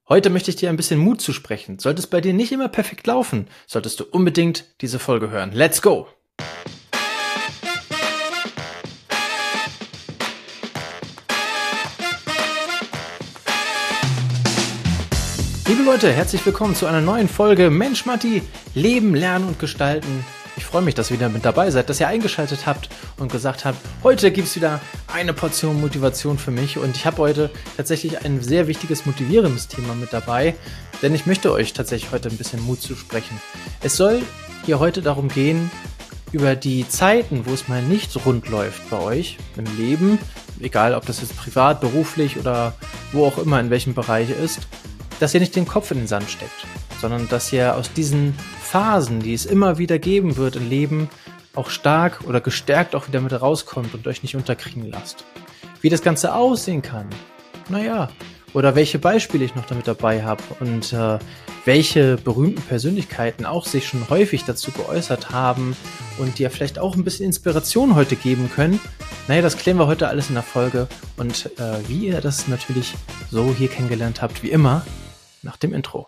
Heute möchte ich dir ein bisschen Mut zusprechen. Sollte es bei dir nicht immer perfekt laufen, solltest du unbedingt diese Folge hören. Let's go! Liebe Leute, herzlich willkommen zu einer neuen Folge Mensch Matti, Leben, Lernen und Gestalten. Ich freue mich, dass ihr wieder mit dabei seid, dass ihr eingeschaltet habt und gesagt habt, heute gibt es wieder eine Portion Motivation für mich. Und ich habe heute tatsächlich ein sehr wichtiges, motivierendes Thema mit dabei, denn ich möchte euch tatsächlich heute ein bisschen Mut zusprechen. Es soll hier heute darum gehen, über die Zeiten, wo es mal nicht rund läuft bei euch im Leben, egal ob das jetzt privat, beruflich oder wo auch immer, in welchem Bereich ist, dass ihr nicht den Kopf in den Sand steckt, sondern dass ihr aus diesen Phasen, die es immer wieder geben wird im Leben, auch stark oder gestärkt auch wieder mit rauskommt und euch nicht unterkriegen lasst. Wie das Ganze aussehen kann, oder welche Beispiele ich noch damit dabei habe und welche berühmten Persönlichkeiten auch sich schon häufig dazu geäußert haben und die ja vielleicht auch ein bisschen Inspiration heute geben können. Das klären wir heute alles in der Folge und wie ihr das natürlich so hier kennengelernt habt, wie immer, nach dem Intro.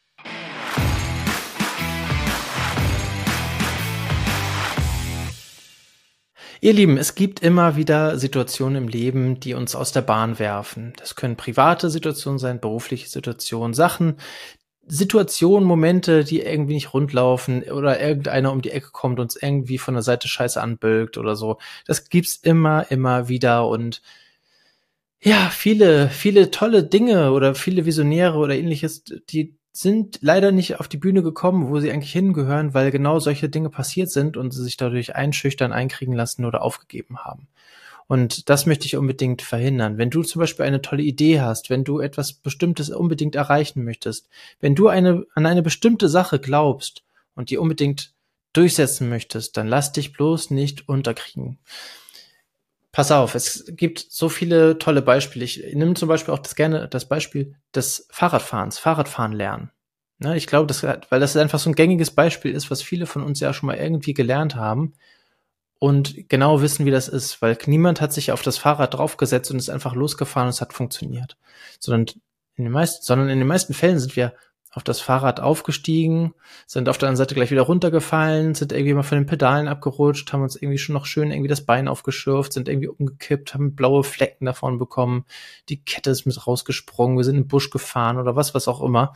Ihr Lieben, es gibt immer wieder Situationen im Leben, die uns aus der Bahn werfen. Das können private Situationen sein, berufliche Situationen, Situationen, Momente, die irgendwie nicht rund laufen oder irgendeiner um die Ecke kommt und uns irgendwie von der Seite scheiße anbölkt oder so. Das gibt's immer wieder und ja, viele tolle Dinge oder viele Visionäre oder ähnliches, die sind leider nicht auf die Bühne gekommen, wo sie eigentlich hingehören, weil genau solche Dinge passiert sind und sie sich dadurch einschüchtern, einkriegen lassen oder aufgegeben haben. Und das möchte ich unbedingt verhindern. Wenn du zum Beispiel eine tolle Idee hast, wenn du etwas Bestimmtes unbedingt erreichen möchtest, wenn du an eine bestimmte Sache glaubst und die unbedingt durchsetzen möchtest, dann lass dich bloß nicht unterkriegen. Pass auf, es gibt so viele tolle Beispiele. Ich nehme zum Beispiel auch gerne das Beispiel des Fahrradfahrens, Fahrradfahren lernen. Ich glaube, weil das einfach so ein gängiges Beispiel ist, was viele von uns ja schon mal irgendwie gelernt haben und genau wissen, wie das ist, weil niemand hat sich auf das Fahrrad draufgesetzt und ist einfach losgefahren und es hat funktioniert. Sondern in den meisten Fällen sind wir auf das Fahrrad aufgestiegen, sind auf der anderen Seite gleich wieder runtergefallen, sind irgendwie mal von den Pedalen abgerutscht, haben uns irgendwie schon noch schön irgendwie das Bein aufgeschürft, sind irgendwie umgekippt, haben blaue Flecken davon bekommen, die Kette ist mit rausgesprungen, wir sind in den Busch gefahren oder was auch immer.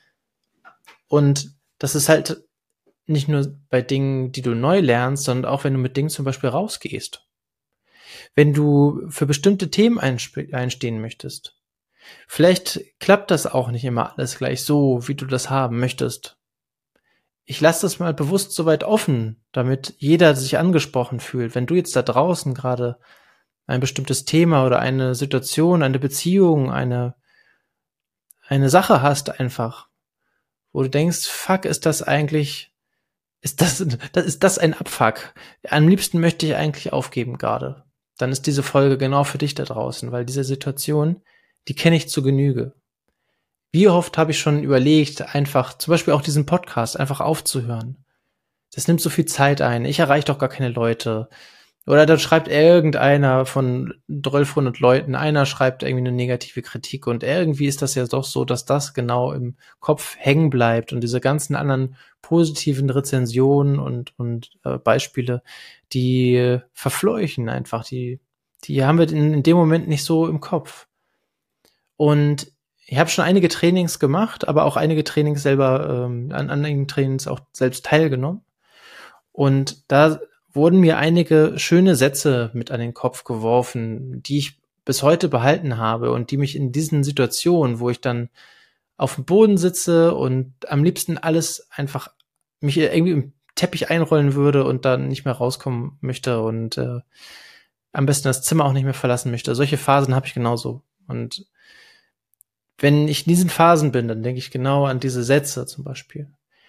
Und das ist halt nicht nur bei Dingen, die du neu lernst, sondern auch wenn du mit Dingen zum Beispiel rausgehst. Wenn du für bestimmte Themen einstehen möchtest, vielleicht klappt das auch nicht immer alles gleich so, wie du das haben möchtest. Ich lasse das mal bewusst so weit offen, damit jeder sich angesprochen fühlt. Wenn du jetzt da draußen gerade ein bestimmtes Thema oder eine Situation, eine Beziehung, eine Sache hast einfach, wo du denkst, fuck, ist das ein Abfuck? Am liebsten möchte ich eigentlich aufgeben gerade. Dann ist diese Folge genau für dich da draußen, weil diese Situation, die kenne ich zu Genüge. Wie oft habe ich schon überlegt, einfach, zum Beispiel auch diesen Podcast, einfach aufzuhören. Das nimmt so viel Zeit ein. Ich erreiche doch gar keine Leute. Oder dann schreibt irgendeiner von 1200 Leuten, einer schreibt irgendwie eine negative Kritik und irgendwie ist das ja doch so, dass das genau im Kopf hängen bleibt und diese ganzen anderen positiven Rezensionen und Beispiele, die verfleuchen einfach, die haben wir in dem Moment nicht so im Kopf. Und ich habe schon einige Trainings gemacht, aber auch einige Trainings selber, an einigen Trainings auch selbst teilgenommen. Und da wurden mir einige schöne Sätze mit an den Kopf geworfen, die ich bis heute behalten habe und die mich in diesen Situationen, wo ich dann auf dem Boden sitze und am liebsten alles einfach mich irgendwie im Teppich einrollen würde und dann nicht mehr rauskommen möchte und am besten das Zimmer auch nicht mehr verlassen möchte. Solche Phasen habe ich genauso. Und wenn ich in diesen Phasen bin, dann denke ich genau an diese Sätze zum Beispiel.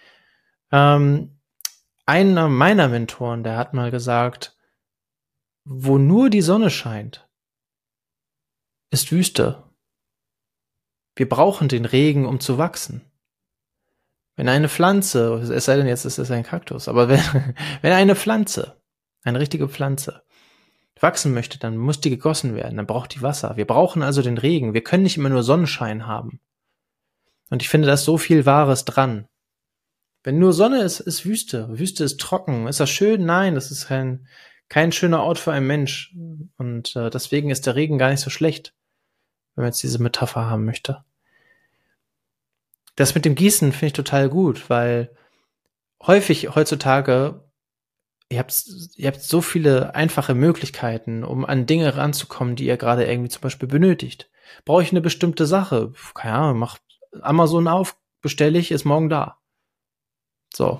Einer meiner Mentoren, der hat mal gesagt, wo nur die Sonne scheint, ist Wüste. Wir brauchen den Regen, um zu wachsen. Wenn eine Pflanze, es sei denn jetzt ist es ein Kaktus, aber wenn eine Pflanze, eine richtige Pflanze, wachsen möchte, dann muss die gegossen werden, dann braucht die Wasser. Wir brauchen also den Regen. Wir können nicht immer nur Sonnenschein haben. Und ich finde, da ist so viel Wahres dran. Wenn nur Sonne ist, ist Wüste. Wüste ist trocken. Ist das schön? Nein, das ist kein schöner Ort für einen Mensch. Und deswegen ist der Regen gar nicht so schlecht, wenn man jetzt diese Metapher haben möchte. Das mit dem Gießen finde ich total gut, weil häufig heutzutage, ihr habt so viele einfache Möglichkeiten, um an Dinge ranzukommen, die ihr gerade irgendwie zum Beispiel benötigt. Brauche ich eine bestimmte Sache? Keine Ahnung, mach Amazon auf, bestelle ich, ist morgen da. So.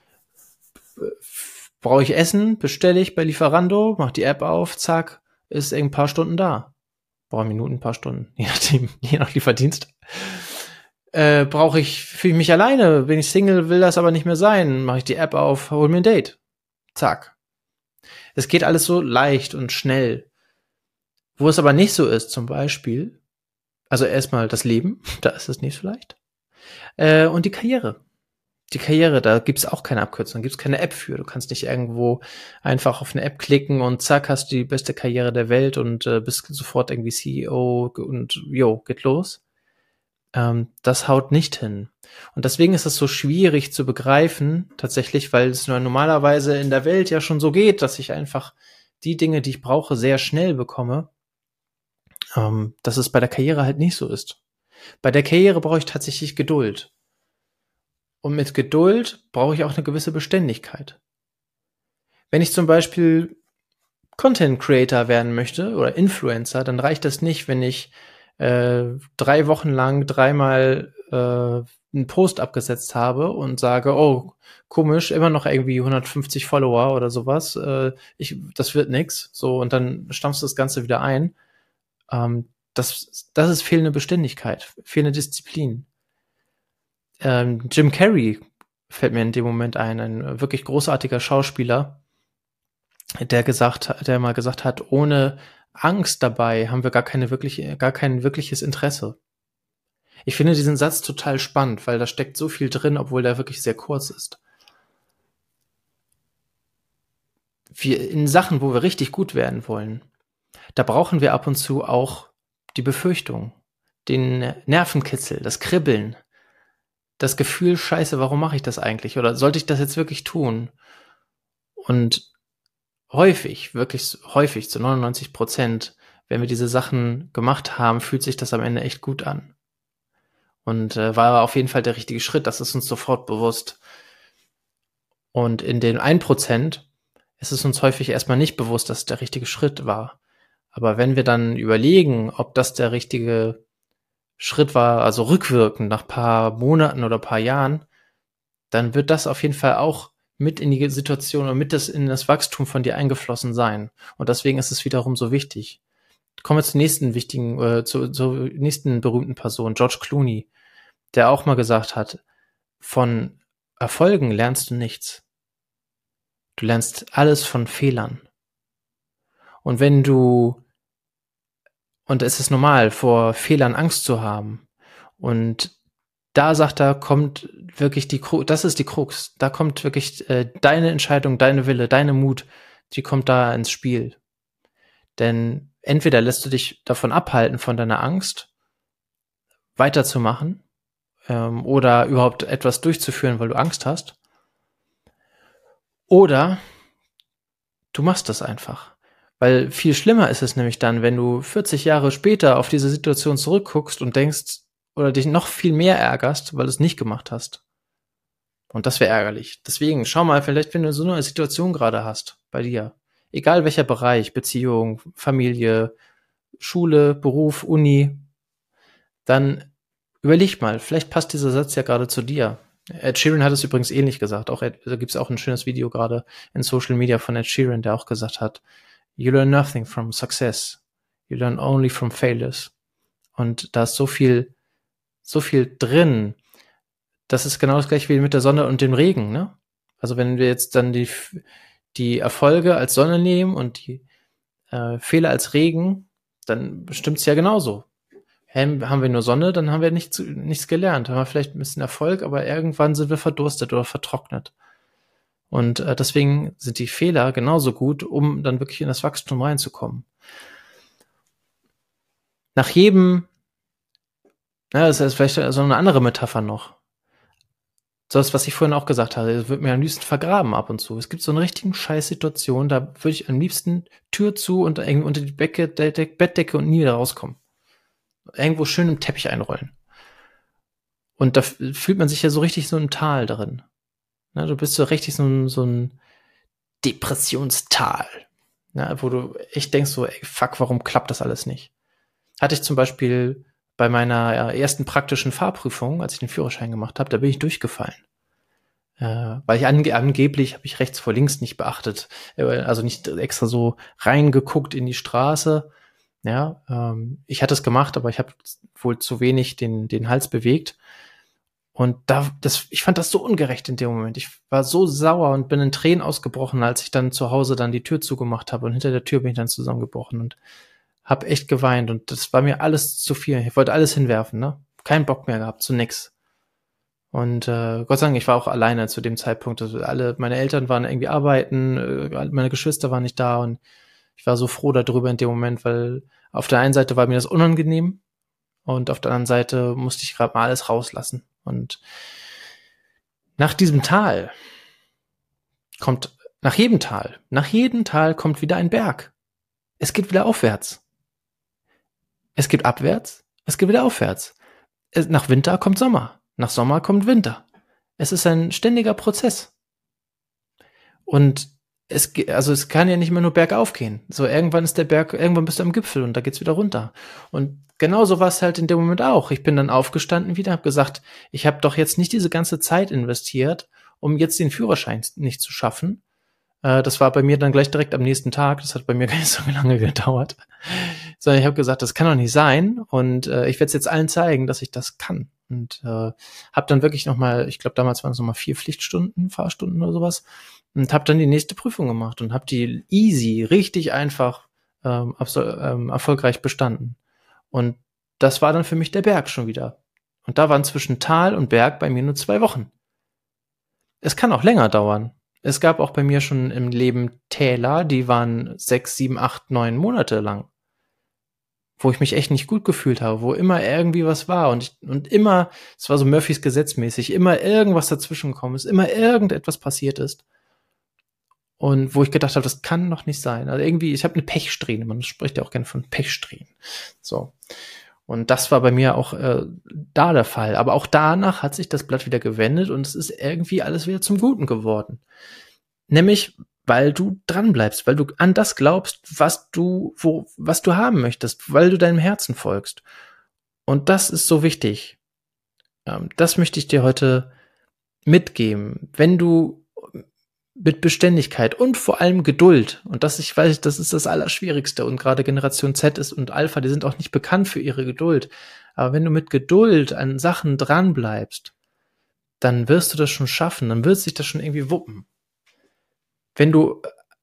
Brauche ich Essen, bestelle ich bei Lieferando, mach die App auf, zack, ist in ein paar Stunden da. Brauche Minuten, ein paar Stunden, je nachdem, je nach Lieferdienst. Fühle ich mich alleine, bin ich Single, will das aber nicht mehr sein, mache ich die App auf, hol mir ein Date. Zack. Es geht alles so leicht und schnell. Wo es aber nicht so ist, zum Beispiel, also erstmal das Leben, da ist es nicht so leicht. Und die Karriere. Die Karriere, da gibt's auch keine Abkürzung, gibt's keine App für. Du kannst nicht irgendwo einfach auf eine App klicken und zack, hast du die beste Karriere der Welt und bist sofort irgendwie CEO und geht los. Das haut nicht hin. Und deswegen ist es so schwierig zu begreifen, tatsächlich, weil es nur normalerweise in der Welt ja schon so geht, dass ich einfach die Dinge, die ich brauche, sehr schnell bekomme, dass es bei der Karriere halt nicht so ist. Bei der Karriere brauche ich tatsächlich Geduld. Und mit Geduld brauche ich auch eine gewisse Beständigkeit. Wenn ich zum Beispiel Content Creator werden möchte oder Influencer, dann reicht das nicht, wenn ich 3 Wochen lang dreimal einen Post abgesetzt habe und sage, oh, komisch, immer noch irgendwie 150 Follower oder sowas, das wird nix. So, und dann stampfst du das Ganze wieder ein. Das ist fehlende Beständigkeit, fehlende Disziplin. Jim Carrey fällt mir in dem Moment ein wirklich großartiger Schauspieler, der mal gesagt hat, ohne Angst dabei haben wir gar kein wirkliches Interesse. Ich finde diesen Satz total spannend, weil da steckt so viel drin, obwohl der wirklich sehr kurz ist. In Sachen, wo wir richtig gut werden wollen, da brauchen wir ab und zu auch die Befürchtung, den Nervenkitzel, das Kribbeln, das Gefühl, scheiße, warum mache ich das eigentlich? Oder sollte ich das jetzt wirklich tun? Und häufig, wirklich häufig, zu 99%, wenn wir diese Sachen gemacht haben, fühlt sich das am Ende echt gut an. Und war auf jeden Fall der richtige Schritt, das ist uns sofort bewusst. Und in den 1% ist es uns häufig erstmal nicht bewusst, dass es der richtige Schritt war. Aber wenn wir dann überlegen, ob das der richtige Schritt war, also rückwirkend nach paar Monaten oder paar Jahren, dann wird das auf jeden Fall auch mit in die Situation und in das Wachstum von dir eingeflossen sein. Und deswegen ist es wiederum so wichtig. Kommen wir zur nächsten zur nächsten berühmten Person, George Clooney, der auch mal gesagt hat, von Erfolgen lernst du nichts. Du lernst alles von Fehlern. Und es ist normal, vor Fehlern Angst zu haben. Und da sagt er, kommt wirklich das ist die Krux. Da kommt wirklich deine Entscheidung, deine Wille, deine Mut, die kommt da ins Spiel. Denn entweder lässt du dich davon abhalten, von deiner Angst weiterzumachen oder überhaupt etwas durchzuführen, weil du Angst hast. Oder du machst das einfach. Weil viel schlimmer ist es nämlich dann, wenn du 40 Jahre später auf diese Situation zurückguckst und denkst oder dich noch viel mehr ärgerst, weil du es nicht gemacht hast. Und das wäre ärgerlich. Deswegen schau mal, vielleicht wenn du so eine Situation gerade hast bei dir, egal welcher Bereich, Beziehung, Familie, Schule, Beruf, Uni, dann überleg mal, vielleicht passt dieser Satz ja gerade zu dir. Ed Sheeran hat es übrigens ähnlich gesagt. Da gibt es auch ein schönes Video gerade in Social Media von Ed Sheeran, der auch gesagt hat, you learn nothing from success. You learn only from failures. Und da ist so viel drin. Das ist genau das gleiche wie mit der Sonne und dem Regen, ne? Also wenn wir jetzt dann die Erfolge als Sonne nehmen und die Fehler als Regen, dann stimmt's ja genauso. Haben wir nur Sonne, dann haben wir nichts gelernt. Haben wir vielleicht ein bisschen Erfolg, aber irgendwann sind wir verdurstet oder vertrocknet. Und deswegen sind die Fehler genauso gut, um dann wirklich in das Wachstum reinzukommen. Nach jedem Ja, das ist vielleicht so eine andere Metapher noch. So das, was ich vorhin auch gesagt habe, es wird mir am liebsten vergraben ab und zu. Es gibt so eine richtigen Scheißsituation, da würde ich am liebsten Tür zu und irgendwie unter die Bettdecke und nie wieder rauskommen. Irgendwo schön im Teppich einrollen. Und da fühlt man sich ja so richtig so im Tal drin. Ne, du bist so richtig so ein Depressionstal. Ne, wo du echt denkst so, ey, fuck, warum klappt das alles nicht? Hatte ich zum Beispiel bei meiner ersten praktischen Fahrprüfung, als ich den Führerschein gemacht habe, da bin ich durchgefallen. Weil ich angeblich habe ich rechts vor links nicht beachtet, also nicht extra so reingeguckt in die Straße. Ja, ich hatte es gemacht, aber ich habe wohl zu wenig den Hals bewegt. Und ich fand das so ungerecht in dem Moment. Ich war so sauer und bin in Tränen ausgebrochen, als ich dann zu Hause dann die Tür zugemacht habe. Und hinter der Tür bin ich dann zusammengebrochen und habe echt geweint. Und das war mir alles zu viel. Ich wollte alles hinwerfen, ne? Keinen Bock mehr gehabt, zu nix. Und Gott sei Dank, ich war auch alleine zu dem Zeitpunkt. Also meine Eltern waren irgendwie arbeiten, meine Geschwister waren nicht da. Und ich war so froh darüber in dem Moment, weil auf der einen Seite war mir das unangenehm und auf der anderen Seite musste ich gerade mal alles rauslassen. Und nach jedem Tal nach jedem Tal kommt wieder ein Berg. Es geht wieder aufwärts. Es geht abwärts, es geht wieder aufwärts. Nach Winter kommt Sommer, nach Sommer kommt Winter. Es ist ein ständiger Prozess. Und es kann ja nicht immer nur bergauf gehen. So, irgendwann bist du am Gipfel und da geht's wieder runter. Und genauso war es halt in dem Moment auch. Ich bin dann aufgestanden wieder, habe gesagt, ich habe doch jetzt nicht diese ganze Zeit investiert, um jetzt den Führerschein nicht zu schaffen. Das war bei mir dann gleich direkt am nächsten Tag. Das hat bei mir gar nicht so lange gedauert. Sondern ich habe gesagt, das kann doch nicht sein. Und ich werde es jetzt allen zeigen, dass ich das kann. Und habe dann wirklich nochmal, ich glaube, damals waren es nochmal 4 Fahrstunden oder sowas. Und habe dann die nächste Prüfung gemacht und habe die easy, richtig einfach erfolgreich bestanden. Und das war dann für mich der Berg schon wieder. Und da waren zwischen Tal und Berg bei mir nur 2 Wochen. Es kann auch länger dauern. Es gab auch bei mir schon im Leben Täler, die waren 6, 7, 8, 9 Monate lang, wo ich mich echt nicht gut gefühlt habe, wo immer irgendwie was war und immer, es war so Murphys Gesetz mäßig, immer irgendwas dazwischen gekommen ist, immer irgendetwas passiert ist. Und wo ich gedacht habe, das kann doch nicht sein. Also irgendwie, ich habe eine Pechsträhne, man spricht ja auch gerne von Pechsträhnen. So. Und das war bei mir auch da der Fall. Aber auch danach hat sich das Blatt wieder gewendet und es ist irgendwie alles wieder zum Guten geworden. Nämlich, weil du dran bleibst, weil du an das glaubst, was du haben möchtest, weil du deinem Herzen folgst. Und das ist so wichtig. Das möchte ich dir heute mitgeben. Wenn du mit Beständigkeit und vor allem Geduld, und ich weiß, das ist das Allerschwierigste, und gerade Generation Z und Alpha, die sind auch nicht bekannt für ihre Geduld, aber wenn du mit Geduld an Sachen dran bleibst, dann wirst du das schon schaffen, dann wird sich das schon irgendwie wuppen. Wenn du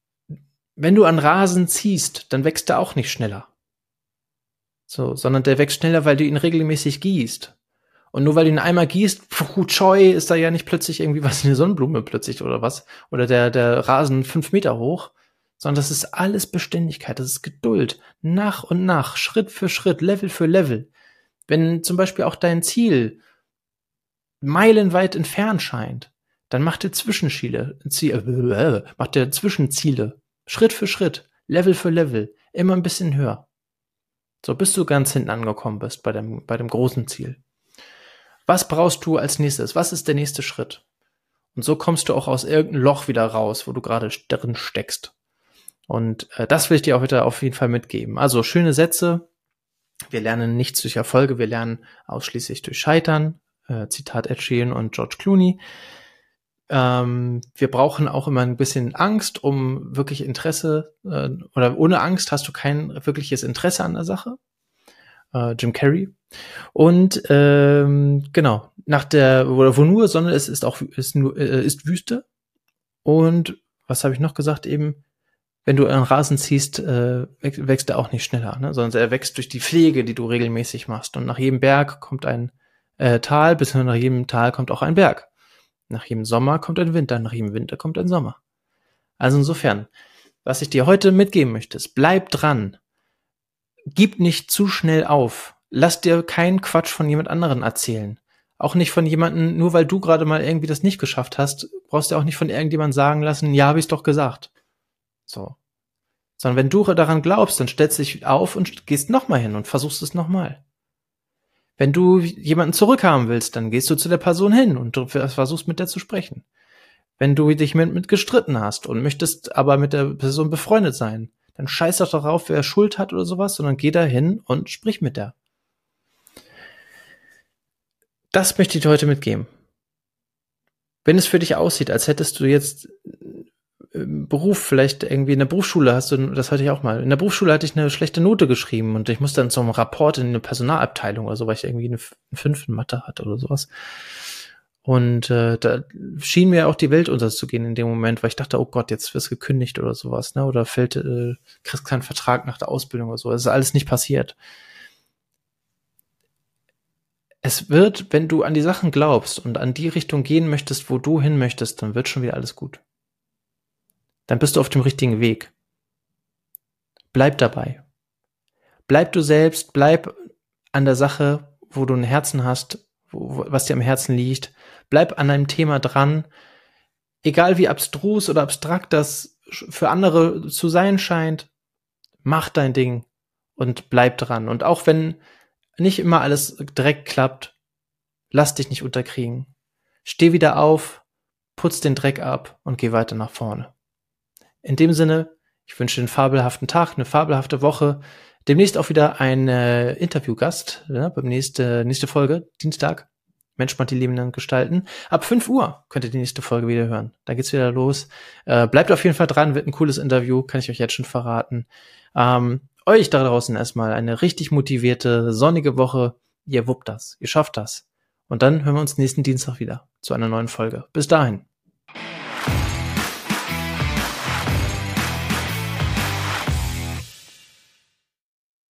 an Rasen ziehst, dann wächst der auch nicht schneller. So, sondern der wächst schneller, weil du ihn regelmäßig gießt. Und nur weil du ihn einmal gießt, Choi, ist da ja nicht plötzlich irgendwie was, eine Sonnenblume plötzlich oder was. Oder der Rasen 5 Meter hoch. Sondern das ist alles Beständigkeit, das ist Geduld. Nach und nach, Schritt für Schritt, Level für Level. Wenn zum Beispiel auch dein Ziel meilenweit entfernt scheint, dann macht dir Zwischenziele. Schritt für Schritt, Level für Level, immer ein bisschen höher. So, bis du ganz hinten angekommen bist bei dem großen Ziel. Was brauchst du als nächstes? Was ist der nächste Schritt? Und so kommst du auch aus irgendeinem Loch wieder raus, wo du gerade drin steckst. Und das will ich dir auch heute auf jeden Fall mitgeben. Also schöne Sätze. Wir lernen nichts durch Erfolge, wir lernen ausschließlich durch Scheitern. Zitat Ed Sheeran und George Clooney. Wir brauchen auch immer ein bisschen Angst, um wirklich Interesse, oder ohne Angst hast du kein wirkliches Interesse an der Sache. Jim Carrey. Und genau, wo nur Sonne ist, ist Wüste. Und was habe ich noch gesagt eben? Wenn du einen Rasen ziehst, wächst er auch nicht schneller, ne? Sondern er wächst durch die Pflege, die du regelmäßig machst. Und nach jedem Berg kommt ein Tal, beziehungsweise nach jedem Tal kommt auch ein Berg. Nach jedem Sommer kommt ein Winter, nach jedem Winter kommt ein Sommer. Also insofern, was ich dir heute mitgeben möchte, ist, bleib dran. Gib nicht zu schnell auf. Lass dir keinen Quatsch von jemand anderen erzählen. Auch nicht von jemandem, nur weil du gerade mal irgendwie das nicht geschafft hast, brauchst du auch nicht von irgendjemandem sagen lassen, ja, habe ich's doch gesagt. So. Sondern wenn du daran glaubst, dann stellst du dich auf und gehst nochmal hin und versuchst es nochmal. Wenn du jemanden zurückhaben willst, dann gehst du zu der Person hin und du versuchst mit der zu sprechen. Wenn du dich mit gestritten hast und möchtest aber mit der Person befreundet sein, dann scheiß doch darauf, wer Schuld hat oder sowas, sondern geh da hin und sprich mit der. Das möchte ich dir heute mitgeben. Wenn es für dich aussieht, als hättest du jetzt im Beruf vielleicht irgendwie in der Berufsschule hast du, das hatte ich auch mal, in der Berufsschule hatte ich eine schlechte Note geschrieben und ich musste dann so einen Rapport in eine Personalabteilung oder so, weil ich irgendwie eine 5 in Mathe hatte oder sowas. Und da schien mir auch die Welt unterzugehen in dem Moment, weil ich dachte, oh Gott, jetzt wirst du gekündigt oder sowas, ne? Oder kriegst keinen Vertrag nach der Ausbildung oder so. Das ist alles nicht passiert. Es wird, wenn du an die Sachen glaubst und an die Richtung gehen möchtest, wo du hin möchtest, dann wird schon wieder alles gut. Dann bist du auf dem richtigen Weg. Bleib dabei. Bleib du selbst, bleib an der Sache, wo du ein Herzen hast, was dir am Herzen liegt. Bleib an einem Thema dran. Egal wie abstrus oder abstrakt das für andere zu sein scheint, mach dein Ding und bleib dran. Und auch wenn nicht immer alles direkt klappt, lass dich nicht unterkriegen. Steh wieder auf, putz den Dreck ab und geh weiter nach vorne. In dem Sinne, ich wünsche dir einen fabelhaften Tag, eine fabelhafte Woche. Demnächst auch wieder ein Interviewgast, ja, beim nächste Folge, Dienstag. Mensch, macht die lebenden Gestalten. Ab 5 Uhr könnt ihr die nächste Folge wieder hören. Da geht's wieder los. Bleibt auf jeden Fall dran, wird ein cooles Interview, kann ich euch jetzt schon verraten. Euch da draußen erstmal eine richtig motivierte, sonnige Woche. Ihr wuppt das, ihr schafft das. Und dann hören wir uns nächsten Dienstag wieder zu einer neuen Folge. Bis dahin.